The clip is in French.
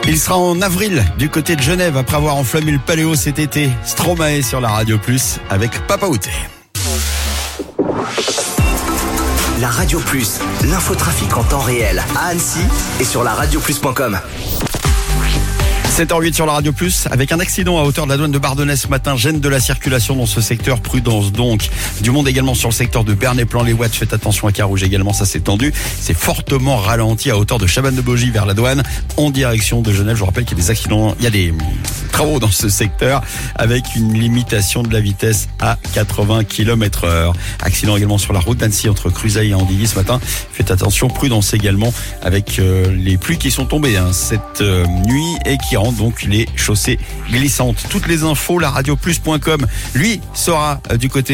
Il sera en avril du côté de Genève après avoir enflammé le Paléo cet été. Stromae sur la Radio Plus avec Papa Outé. La Radio Plus, l'infotrafic en temps réel à Annecy et sur la radioplus.com. 7h08 sur la Radio Plus, avec un accident à hauteur de la douane de Bardonnay ce matin, gêne de la circulation dans ce secteur, prudence donc. Du monde également sur le secteur de Bernay-Plan-les-Ouates, faites attention à Carouge également, ça s'est tendu. C'est fortement ralenti à hauteur de Chabannes-de-Bogie vers la douane, en direction de Genève. Je vous rappelle qu'il y a des accidents, il y a des travaux dans ce secteur, avec une limitation de la vitesse à 80 km/h. Accident également sur la route d'Annecy entre Cruseilles et Andilly ce matin. Faites attention, prudence également, avec les pluies qui sont tombées cette nuit et qui rendent donc les chaussées glissantes. Toutes les infos, la radioplus.com, lui, sera du côté